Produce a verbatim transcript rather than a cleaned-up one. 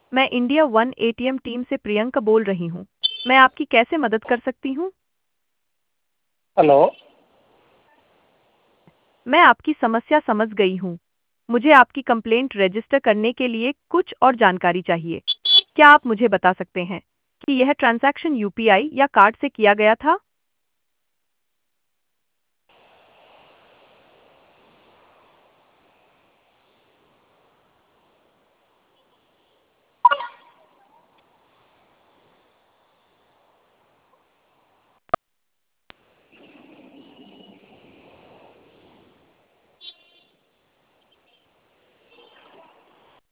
मैं India one ATM team से प्रियंका बोल रही हूँ। मैं आपकी कैसे मदद कर सकती हूँ? हेलो। मैं आपकी समस्या समझ गई हूँ। मुझे आपकी कंप्लेंट रजिस्टर करने के लिए कुछ और जानकारी चाहिए। क्या आप मुझे बता सकते हैं कि यह ट्रांजैक्शन यूपीआई या कार्ड से किया गया था?